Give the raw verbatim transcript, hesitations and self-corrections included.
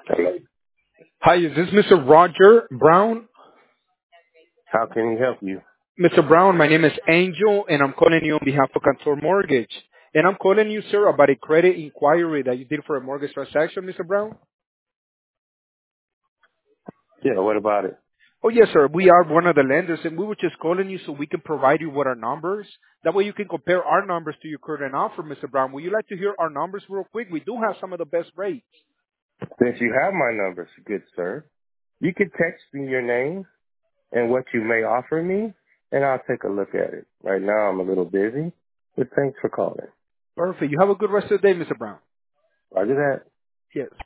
Hello. Hi, is this Mister Roger Brown? How can he help you? Mister Brown, my name is Angel, and I'm calling you on behalf of Cantor Mortgage. And I'm calling you, sir, about a credit inquiry that you did for a mortgage transaction, Mister Brown. Yeah, what about it? Oh, yes, sir. We are one of the lenders, and we were just calling you so we can provide you with our numbers. That way you can compare our numbers to your current offer, Mister Brown. Would you like to hear our numbers real quick? We do have some of the best rates. Since you have my number, good sir, you could text me your name and what you may offer me, and I'll take a look at it. Right now I'm a little busy, but thanks for calling. Perfect. You have a good rest of the day, Mister Brown. Roger that. Yes.